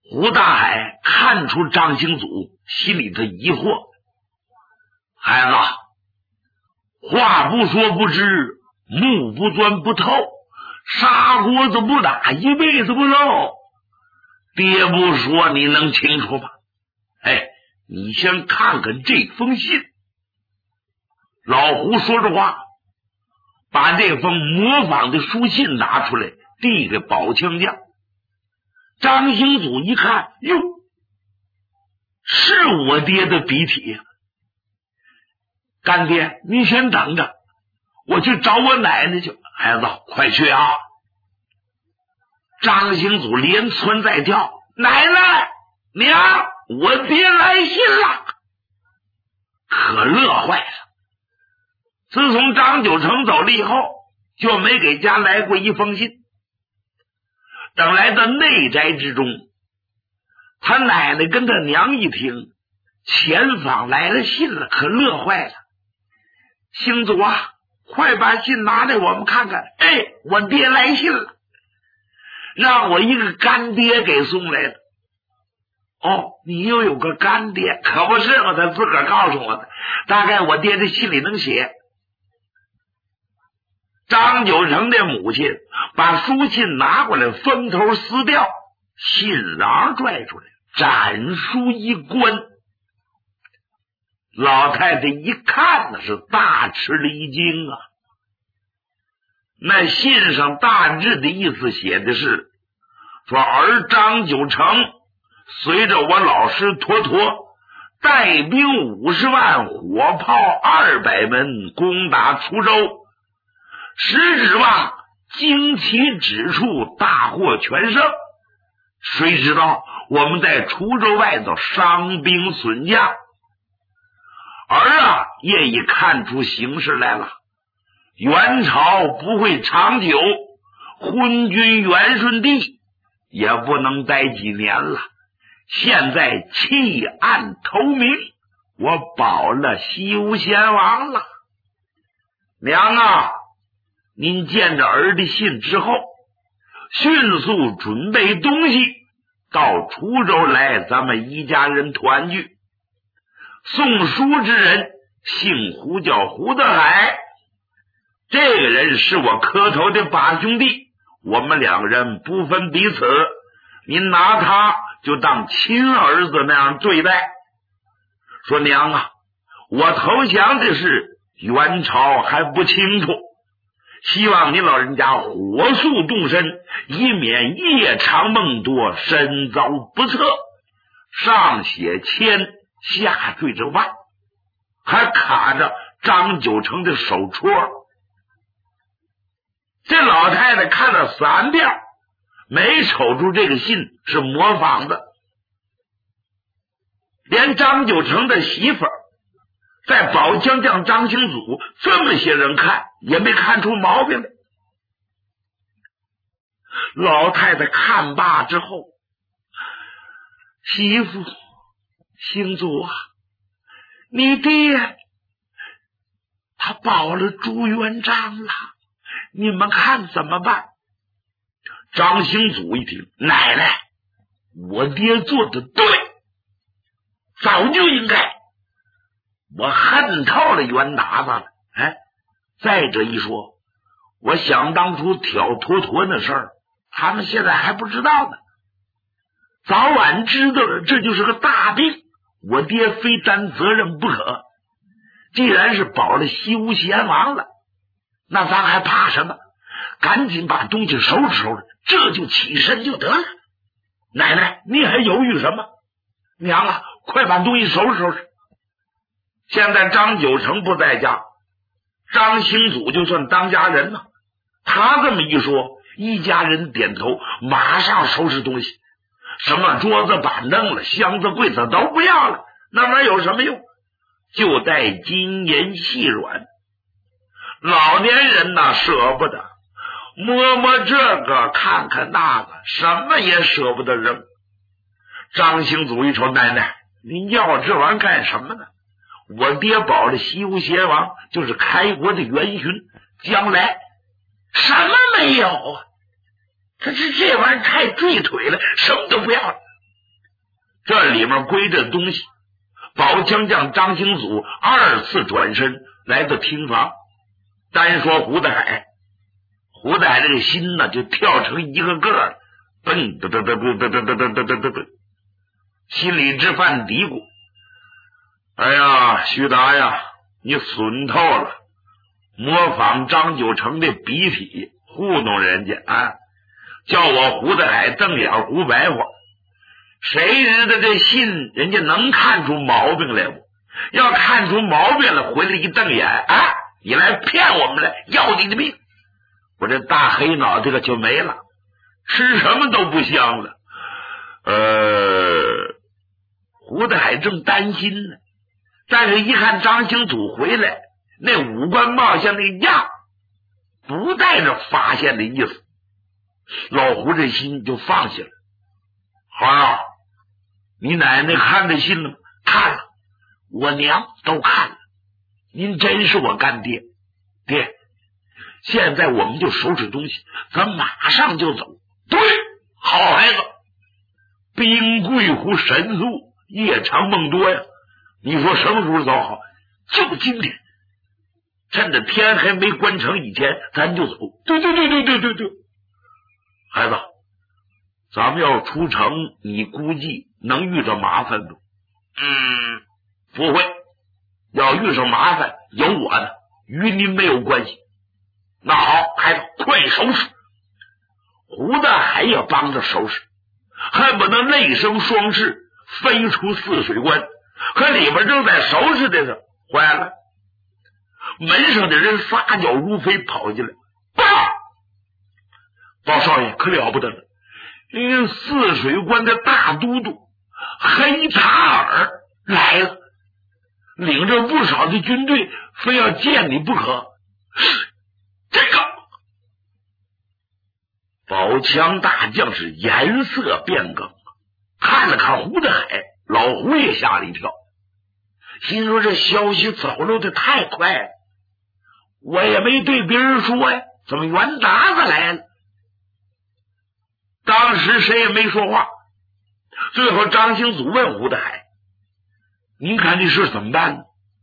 胡大海看出张兴祖心里的疑惑，孩子，话不说不知，木不钻不透，砂锅子不打一辈子不漏。爹不说你能清楚吗？你先看看这封信。老胡说着话，把这封模仿的书信拿出来，递给宝枪匠。张兴祖一看，哟，是我爹的笔体呀！干爹，你先等着，我去找我奶奶去。孩子，快去啊！张兴祖连窜带跳，奶奶，娘，我爹来信了，可乐坏了。自从张九成走了以后，就没给家来过一封信。等来到内宅之中，他奶奶跟他娘一听前访来了信了，可乐坏了。兴祖啊，快把信拿来我们看看。我爹来信了，让我一个干爹给送来的。你又有个干爹，可不是吗？他自个儿告诉我的，大概我爹这信里能写。张九成的母亲把书信拿过来，封头撕掉，信囊拽出来，展书一关。老太太一看，那是大吃了一惊啊！那信上大致的意思写的是说，儿张九成随着我老师坨坨带兵50万，火炮200门，攻打滁州，实指望旌旗指处大获全胜。谁知道我们在滁州外头伤兵损将，儿也已看出形势来了，元朝不会长久，昏君元顺帝也不能待几年了。现在弃暗投明，我保了西吴先王了。娘啊，您见着儿的信之后，迅速准备东西到滁州来，咱们一家人团聚。送书之人姓胡，叫胡德海，这个人是我磕头的八兄弟，我们两个人不分彼此，您拿他就当亲儿子那样对待。说娘啊，我投降的事元朝还不清楚，希望您老人家火速动身，以免夜长梦多，身遭不测。上写签，下缀着万，还卡着张九成的手戳。这老太太看了3遍，没瞅出这个信是模仿的。连张九成的媳妇儿在宝枪匠张兴祖这么些人看也没看出毛病来。老太太看罢之后，媳妇，兴祖啊，你爹他保了朱元璋了，你们看怎么办？张兴祖一听，奶奶，我爹做的对，早就应该，我恨透了袁达子了。再者一说，我想当初挑坨坨那事儿，他们现在还不知道呢，早晚知道了，这就是个大病，我爹非担责任不可。既然是保了西吴先王了，那咱还怕什么？赶紧把东西收拾收拾，这就起身就得了。奶奶，你还犹豫什么？娘啊，快把东西收拾收拾。现在张九成不在家，张兴祖就算当家人了。他这么一说，一家人点头，马上收拾东西，什么桌子板凳了，箱子柜子都不要了，那玩意有什么用？就带金银细软。老年人呐，舍不得，摸摸这个看看那个，什么也舍不得扔。张兴祖一瞅，奶奶，您要这玩意干什么呢？我爹保了西吴先王，就是开国的元勋，将来什么没有啊？这玩意太坠腿了，什么都不要了。 这里面归着东西。宝强将张兴祖2次转身来到厅房，单说胡大海，胡大海这个心呢就跳成一个个了，噔噔噔噔噔噔噔噔噔噔噔，心里直犯嘀咕：哎呀，徐达呀，你损透了，模仿张九成的笔体糊弄人家啊！叫我胡大海瞪眼胡白话，谁知道这信人家能看出毛病来不？要看出毛病了，回来一瞪眼啊！你来骗我们来，要你的命！我这大黑脑袋可就没了，吃什么都不香了。胡大海正担心呢，但是一看张兴祖回来，那五官貌相那样，不带着发现的意思，老胡这心就放下了。孩儿，你奶奶看这信了吗？看了，我娘都看了。您真是我干爹，爹，现在我们就收拾东西，咱马上就走。对，好孩子，兵贵乎神速，夜长梦多呀。你说什么时候走好？就今天，趁着天还没关城以前，咱就走。对，孩子，咱们要出城，你估计能遇着麻烦不？不会。要遇上麻烦，有我的，与您没有关系。那好，孩子，快收拾。胡大海也帮着收拾，恨不得内生双翅飞出泗水关。可里边正在收拾的时候，坏了，门上的人撒脚如飞跑进来。包少爷可了不得了，泗水关的大都督黑查尔来了，领着不少的军队，非要见你不可。这个宝强大将是颜色变更，看了看胡大海，老胡也吓了一跳，心说这消息走漏的太快了，我也没对别人说呀，怎么袁达子来了？当时谁也没说话。最后张兴祖问胡大海：您看这事怎么办呢？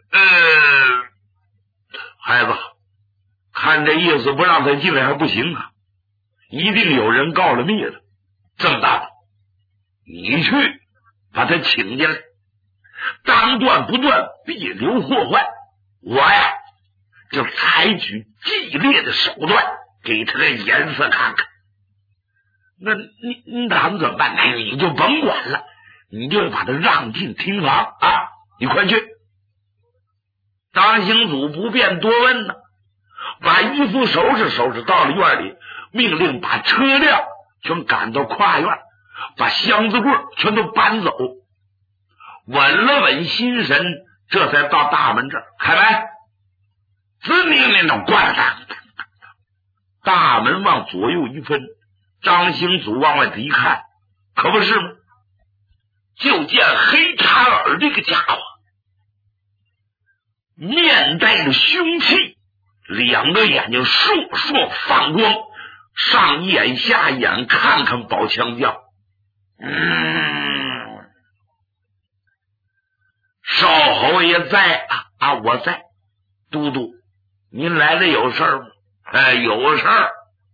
孩子，看这意思不让他进来还不行啊，一定有人告了密了。这么大的，你去把他请进来，当断不断，必留祸患。我呀，就采取激烈的手段，给他个颜色看看。那你打算怎么办？你就甭管了，你就把他让进厅房啊！你快去。张兴祖不便多问呢，把衣服收拾收拾，到了院里，命令把车辆全赶到跨院，把箱子柜全都搬走，稳了稳心神，这才到大门这儿开门。自命令的关上，大门往左右一分，张兴祖往外头一看，可不是吗？就见黑查尔这个家伙面带着凶器，两个眼睛烁烁放光，上眼下眼看看宝强将。少侯爷在啊，我在。都督，您来了有事吗？有事儿。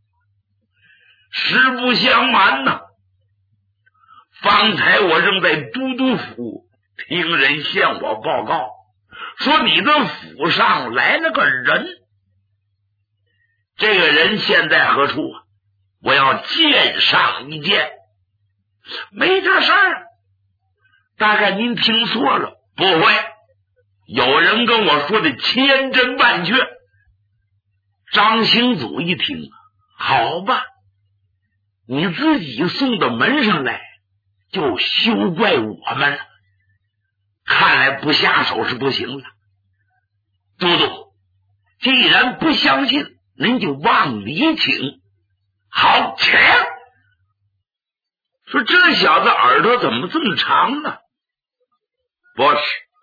实不相瞒呐，方才我正在都督府听人向我报告，说你的府上来了个人，这个人现在何处啊？我要见上一见。没这事儿，大概您听错了。不会，有人跟我说的千真万确。张兴祖一听，好吧，你自己送到门上来，就休怪我们了。看来不下手是不行了。都督，既然不相信，您就往里请。好，请。说这小子耳朵怎么这么长呢？不是，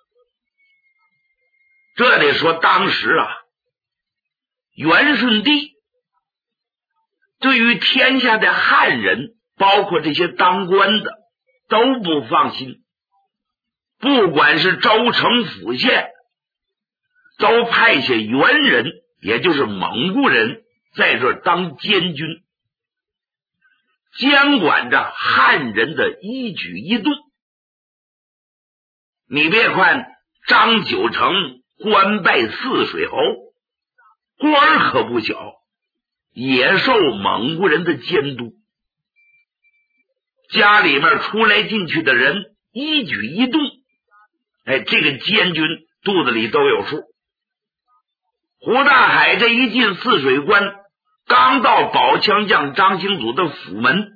这得说当时啊，元顺帝对于天下的汉人，包括这些当官的， 都不放心。不管是州城府县，都派下元人，也就是蒙古人，在这当监军，监管着汉人的一举一动。你别看张九成官拜泗水侯，官可不小，也受蒙古人的监督。家里面出来进去的人一举一动，这个监军肚子里都有数。胡大海这一进泗水关，刚到宝枪将张兴祖的府门，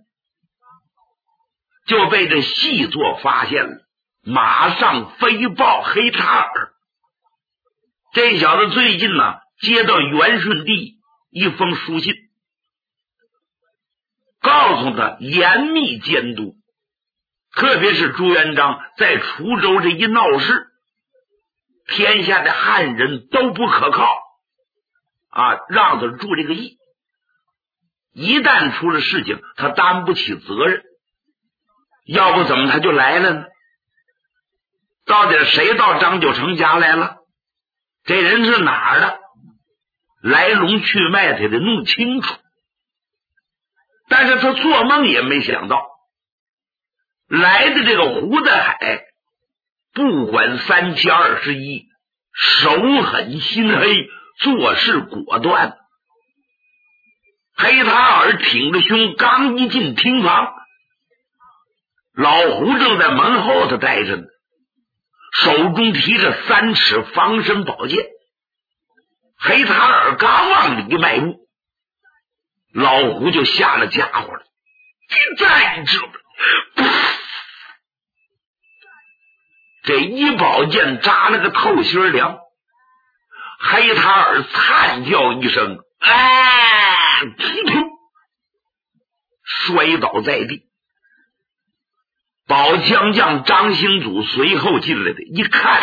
就被这细作发现了，马上飞报黑塔尔。这小子最近呢，接到元顺帝一封书信，告诉他严密监督，特别是朱元璋在滁州这一闹事，天下的汉人都不可靠让他注这个意，一旦出了事情，他担不起责任。要不怎么他就来了呢？到底谁到张九成家来了？这人是哪儿的？来龙去脉他得弄清楚。但是他做梦也没想到，来的这个胡大海不管3七21，手狠心黑，做事果断。黑塔尔挺着胸刚一进厅房，老胡正在门后头待着呢，手中提着3尺防身宝剑。黑塔尔刚往里迈步，老胡就下了家伙了，你站住！这一宝剑扎了个透心凉，黑塔尔惨叫一声，摔倒在地。宝枪将张兴祖随后进来的，一看，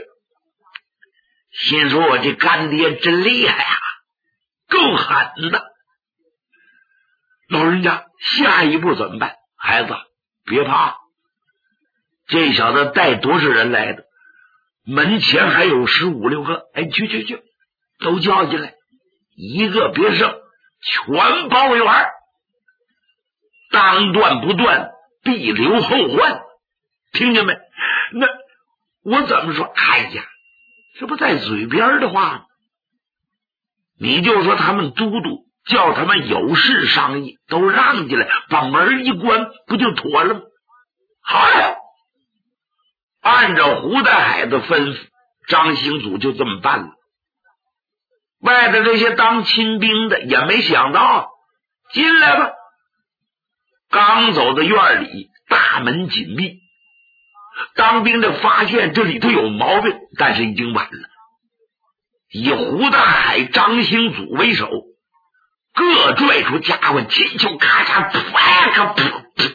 心说我这干爹真厉害够狠的。老人家，下一步怎么办？孩子别怕，这小子带多少人来的？门前还有15、16个，去，都叫进来，一个别剩，全包围完，当断不断，必留后患，听见没？那我怎么说？这不在嘴边的话吗？你就说他们都督叫他们有事商议，都让进来，把门一关，不就妥了吗？好呀，按照胡大海的吩咐，张兴祖就这么办了。外头这些当亲兵的也没想到，进来吧。刚走到院里，大门紧闭。当兵的发现这里头有毛病，但是已经晚了。以胡大海、张兴祖为首，各拽出家伙，金球咔嚓，噗，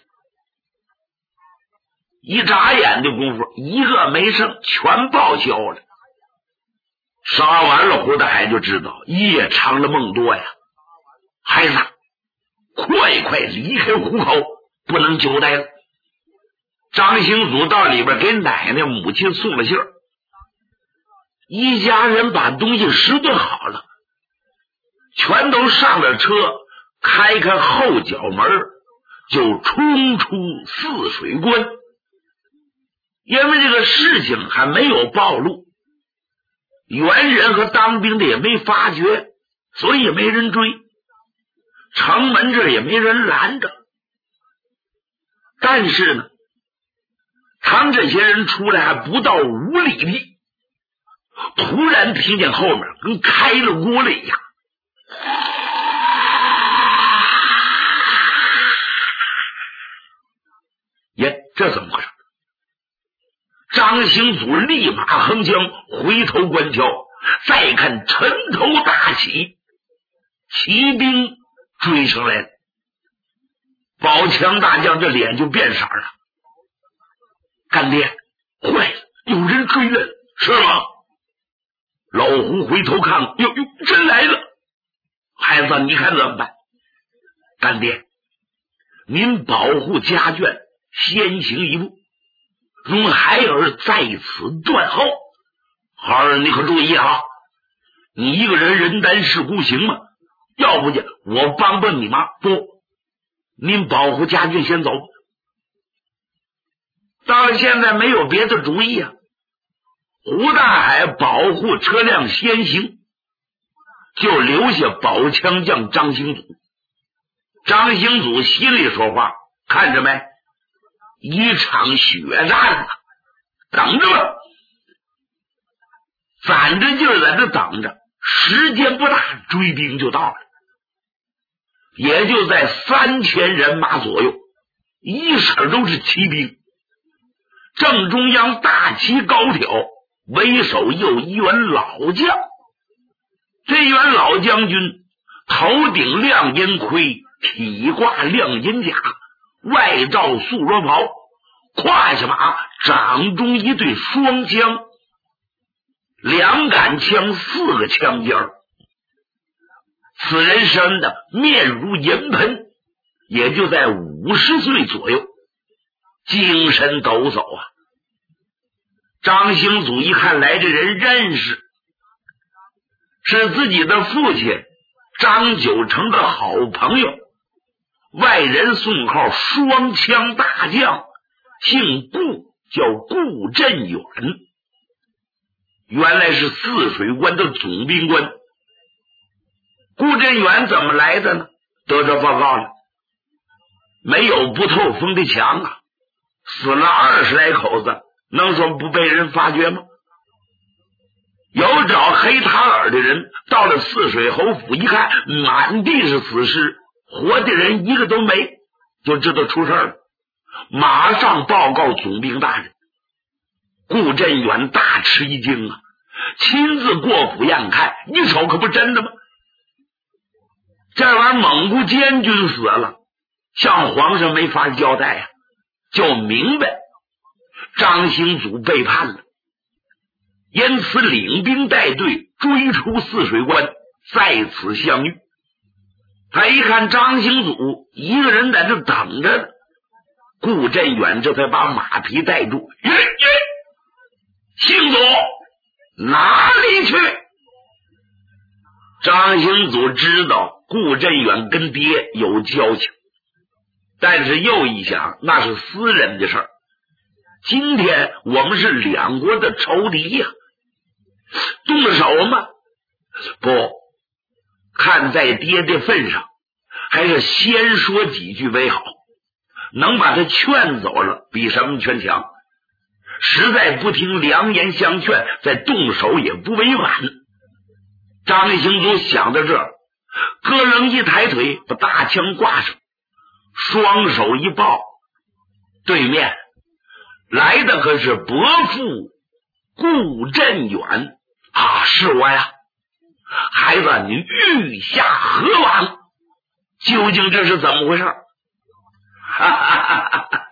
一眨眼的功夫，一个没剩，全报销了。杀完了，胡大海就知道夜长了梦多呀。孩子，快离开虎口，不能久待了。张兴祖到里边给奶奶母亲送了信儿，一家人把东西拾掇好了，全都上了车，开后脚门，就冲出泗水关。因为这个事情还没有暴露，元人和当兵的也没发觉，所以也没人追，城门这也没人拦着。但是呢，他们这些人出来还不到5里地，突然听见后面跟开了锅了一样，这怎么回事？张兴祖立马横枪回头观瞧，再看尘头大起，骑兵追上来了。宝强大将这脸就变色了，干爹，坏了，有人追来了，是吗？老胡回头看，哟，真来了！孩子，你看怎么办？干爹，您保护家眷， 先行一步，容孩儿在此断后。孩儿，你可注意啊！你一个人人单势孤行吗？要不就我帮帮你妈。不，您保护家眷先走。到了现在没有别的主意啊。胡大海保护车辆先行，就留下保枪将张兴祖。张兴祖心里说话，看着没，一场血战啊，等着吧，攒着劲儿在这等着，时间不大，追兵就到了，也就在3000人马左右，一色都是骑兵，正中央大旗高挑，为首有一员老将。这员老将军头顶亮银盔，体挂亮银甲，外罩素罗袍，胯下马，掌中一对双枪，2杆枪，4个枪尖儿。此人生的面如银盆，也就在50岁左右，精神抖擞啊。张兴祖一看来这人认识，是自己的父亲张九成的好朋友，外人送号双枪大将，姓顾，叫顾振远，原来是泗水关的总兵官。顾振远怎么来的呢？得着报告了，没有不透风的墙啊，死了20来口子，能说不被人发觉吗？有找黑塔尔的人到了泗水侯府一看，满地是死尸，活的人一个都没，就知道出事了，马上报告总兵大人。顾振远大吃一惊啊，亲自过府验看，一瞅可不真的吗？这玩意儿蒙古监军死了，向皇上没法交代啊，就明白张兴祖背叛了，因此领兵带队追出泗水关，在此相遇。他一看张兴祖一个人在这等着呢，顾振远这才把马匹带住。兴祖哪里去？张兴祖知道顾振远跟爹有交情，但是又一想，那是私人的事儿，今天我们是两国的仇敌呀，动手吗？不，看在爹的份上，还是先说几句为好，能把他劝走了，比什么劝强。实在不听良言相劝，再动手也不为晚。张兴祖想到这儿，咯楞一抬腿，把大枪挂上，双手一抱，对面来的可是伯父顾振远啊！是我呀，孩子，你欲下何往？究竟这是怎么回事？哈哈哈哈哈！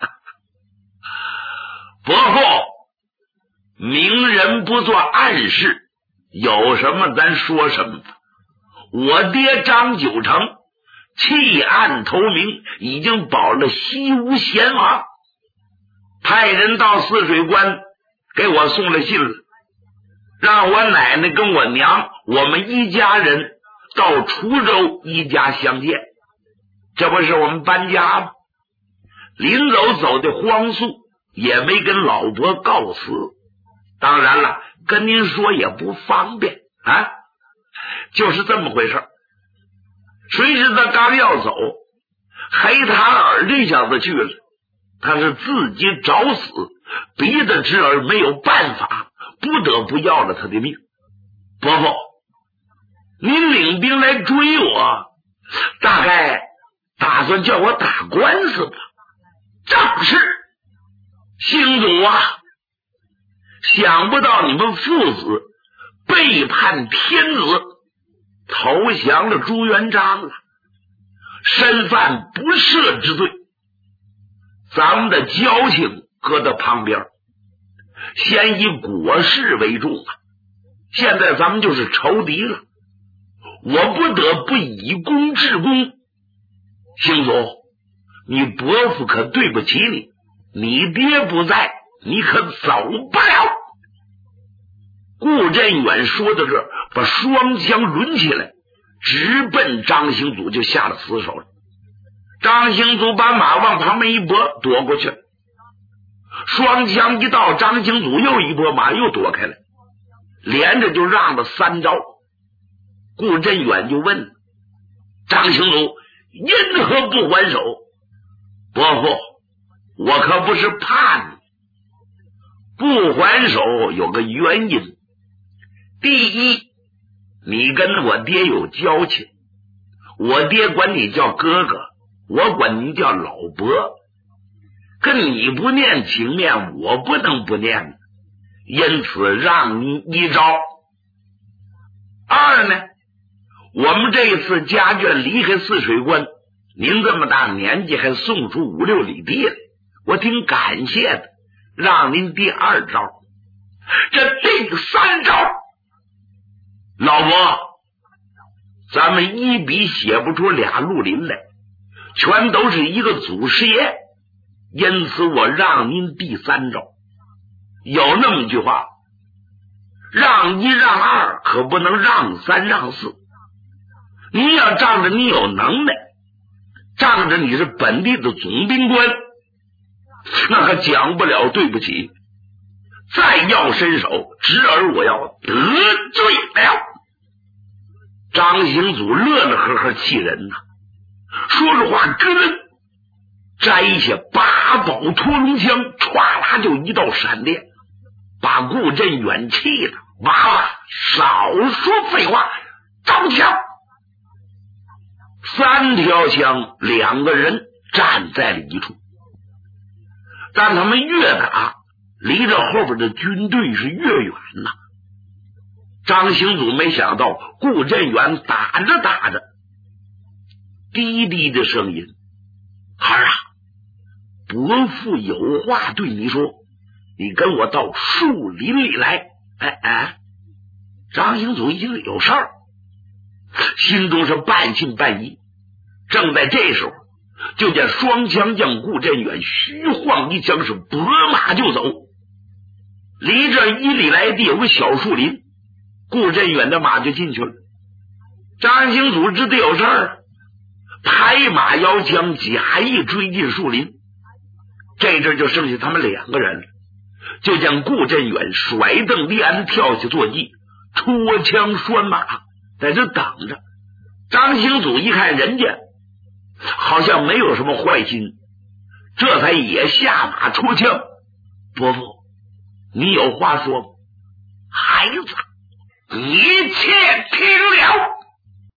伯父，明人不做暗事，有什么咱说什么。我爹张九成弃暗投明，已经保了西吴贤王，派人到泗水关给我送了信了，让我奶奶跟我娘，我们一家人到滁州一家相见。这不是我们搬家吗？临走的慌速，也没跟老伯告辞。当然了，跟您说也不方便啊，就是这么回事。谁知他刚要走，黑塔尔这小子去了，他是自己找死，逼得侄儿没有办法，不得不要了他的命。伯父，您领兵来追我，大概打算叫我打官司吧？正是。兴祖啊，想不到你们父子背叛天子，投降了朱元璋了，身犯不赦之罪。咱们的交情搁在旁边，先以国事为重啊。现在咱们就是仇敌了，我不得不以功治功。兴祖，你伯父可对不起你， 你爹不在，你可走不了。顾振远说到这儿，把双枪抡起来，直奔张兴祖就下了死手了。张兴祖把马往旁边一拨，躲过去了。双枪一到，张兴祖又一拨马，又躲开了，连着就让了3招。顾振远就问张兴祖：因何不还手？伯父，我可不是怕你，不还手有个原因。第一，你跟我爹有交情，我爹管你叫哥哥，我管你叫老伯，跟你不念情面，我不能不念，因此让你一招。二呢，我们这一次家眷离开泗水关，您这么大年纪还送出5、6里地来，我挺感谢的，让您第2招。这第3招，老伯，咱们一笔写不出俩绿林来，全都是一个祖师爷，因此我让您第3招。有那么一句话，让1让2，可不能让3让4。你要仗着你有能耐，仗着你是本地的总兵官，那可讲不了对不起，再要伸手，侄儿我要得罪了。张兴祖乐乐呵呵气人呐，说着话咯楞摘下8宝脱龙枪，歘啦就一道闪电，把顾振远气的娃娃少说废话，招枪。3条枪，2个人站在了一处，但他们越打离着后边的军队是越远呐。张兴祖没想到顾振远打着打着，低低的声音：孩儿啊，伯父有话对你说，你跟我到树林里来。张兴祖一听有事儿，心中是半信半疑。正在这时候，就见双枪将顾振远虚晃一枪，是拨马就走。离这1里来地有个小树林，顾振远的马就进去了。张兴祖知道有事儿，拍马摇枪，假意追进树林。这阵就剩下他们2个人了，就见顾振远甩蹬立鞍，跳起坐骑，戳枪拴马，在这等着。张兴祖一看人家好像没有什么坏心，这才也下马戳枪。伯父，你有话说吗？孩子，你且听了。